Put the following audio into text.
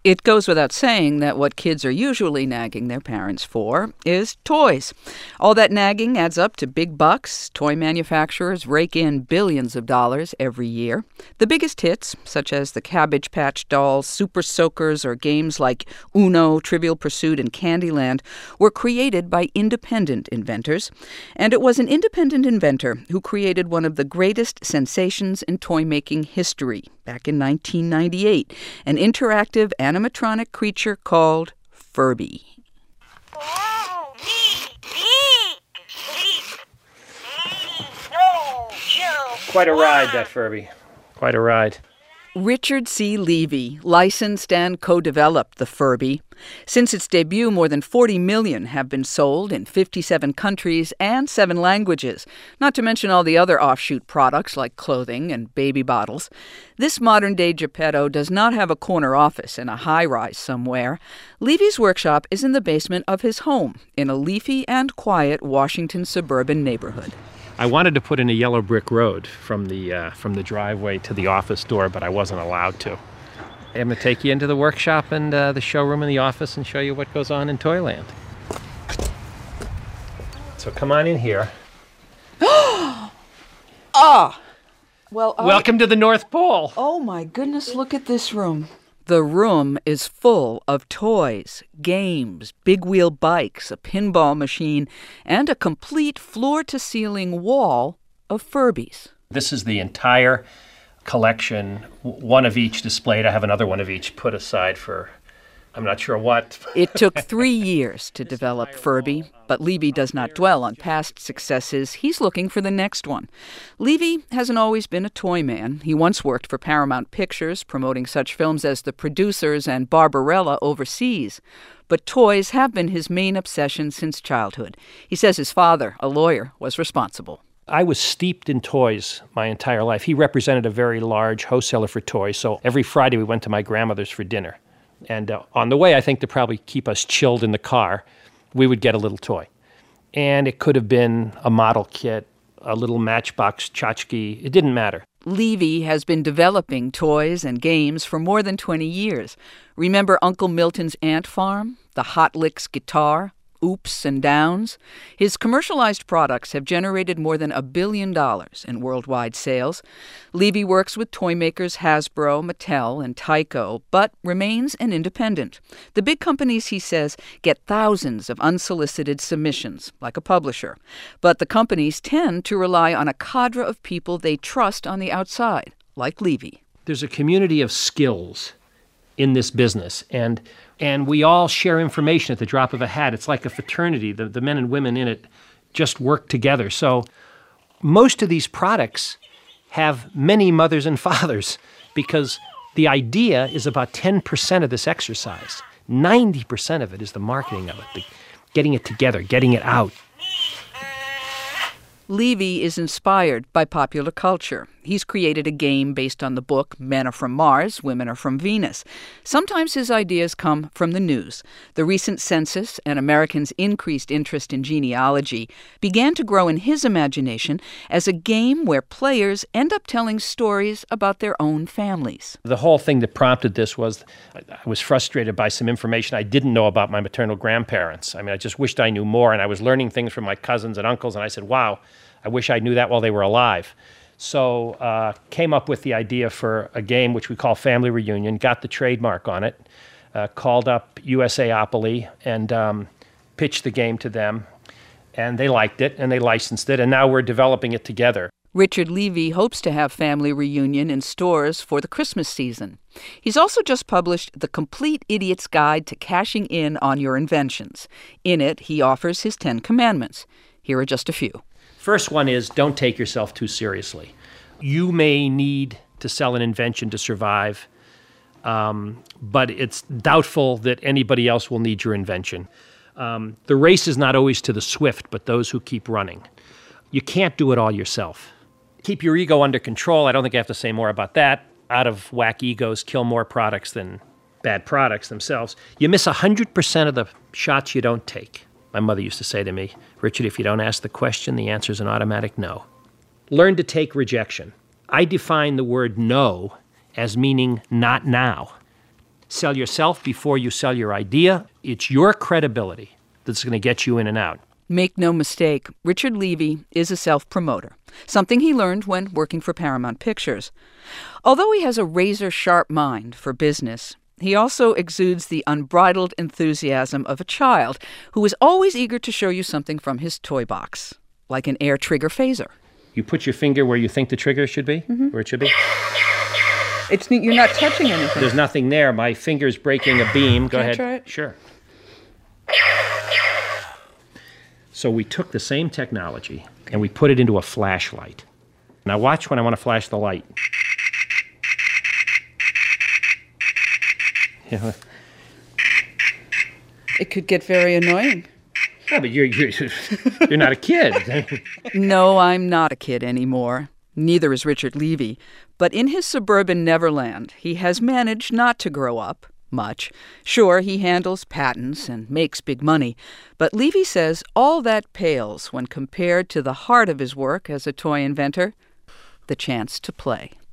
It goes without saying that what kids are usually nagging their parents for is toys. All that nagging adds up to big bucks. Toy manufacturers rake in billions of dollars every year. The biggest hits, such as the Cabbage Patch Dolls, Super Soakers, or games like Uno, Trivial Pursuit, and Candyland, were created by independent inventors. And it was an independent inventor who created one of the greatest sensations in toy-making history back in 1998, an interactive animatronic creature called Furby. Quite a ride, that Furby. Quite a ride. Richard C. Levy licensed and co-developed the Furby. Since its debut, more than 40 million have been sold in 57 countries and 7 languages, not to mention all the other offshoot products like clothing and baby bottles. This modern-day Geppetto does not have a corner office in a high-rise somewhere. Levy's workshop is in the basement of his home in a leafy and quiet Washington suburban neighborhood. I wanted to put in a yellow brick road from the driveway to the office door, but I wasn't allowed to. I'm going to take you into the workshop and the showroom and the office and show you what goes on in Toyland. So come on in here. Welcome to the North Pole. Oh my goodness, look at this room. The room is full of toys, games, big-wheel bikes, a pinball machine, and a complete floor-to-ceiling wall of Furbies. This is the entire collection, one of each displayed. I have another one of each put aside for I'm not sure what. It took 3 years to develop Furby, but Levy does not dwell on past successes. He's looking for the next one. Levy hasn't always been a toy man. He once worked for Paramount Pictures, promoting such films as The Producers and Barbarella overseas. But toys have been his main obsession since childhood. He says his father, a lawyer, was responsible. I was steeped in toys my entire life. He represented a very large wholesaler for toys, so every Friday we went to my grandmother's for dinner. And on the way, I think to probably keep us chilled in the car, we would get a little toy. And it could have been a model kit, a little Matchbox tchotchke. It didn't matter. Levy has been developing toys and games for more than 20 years. Remember Uncle Milton's Ant Farm? The Hot Licks guitar? Oops and Downs? His commercialized products have generated more than $1 billion in worldwide sales. Levy works with toy makers Hasbro, Mattel, and Tyco, but remains an independent. The big companies, he says, get thousands of unsolicited submissions, like a publisher. But the companies tend to rely on a cadre of people they trust on the outside, like Levy. There's a community of skills in this business, and we all share information at the drop of a hat. It's like a fraternity. The men and women in it just work together. So most of these products have many mothers and fathers because the idea is about 10% of this exercise. 90% of it is the marketing of it, getting it together, getting it out. Levy is inspired by popular culture. He's created a game based on the book Men Are From Mars, Women Are From Venus. Sometimes his ideas come from the news. The recent census and Americans' increased interest in genealogy began to grow in his imagination as a game where players end up telling stories about their own families. The whole thing that prompted this was I was frustrated by some information I didn't know about my maternal grandparents. I mean, I just wished I knew more, and I was learning things from my cousins and uncles, and I said, wow, I wish I knew that while they were alive. So came up with the idea for a game which we call Family Reunion, got the trademark on it, called up USAopoly and pitched the game to them. And they liked it, and they licensed it, and now we're developing it together. Richard Levy hopes to have Family Reunion in stores for the Christmas season. He's also just published The Complete Idiot's Guide to Cashing In on Your Inventions. In it, he offers his 10 commandments. Here are just a few. First one is don't take yourself too seriously. You may need to sell an invention to survive, but it's doubtful that anybody else will need your invention. The race is not always to the swift, but those who keep running. You can't do it all yourself. Keep your ego under control. I don't think I have to say more about that. Out of whack egos kill more products than bad products themselves. You miss 100% of the shots you don't take. My mother used to say to me, Richard, if you don't ask the question, the answer is an automatic no. Learn to take rejection. I define the word no as meaning not now. Sell yourself before you sell your idea. It's your credibility that's going to get you in and out. Make no mistake, Richard Levy is a self-promoter, something he learned when working for Paramount Pictures. Although he has a razor-sharp mind for business, he also exudes the unbridled enthusiasm of a child who is always eager to show you something from his toy box, like an air trigger phaser. You put your finger where you think the trigger should be, where it should be. You're not touching anything. There's nothing there. My finger's breaking a beam. Go ahead. Try it? Sure. So we took the same technology and we put it into a flashlight. Now watch when I want to flash the light. It could get very annoying. Yeah, but you're not a kid. No, I'm not a kid anymore. Neither is Richard Levy. But in his suburban Neverland, he has managed not to grow up much. Sure, he handles patents and makes big money, but Levy says all that pales when compared to the heart of his work as a toy inventor, the chance to play.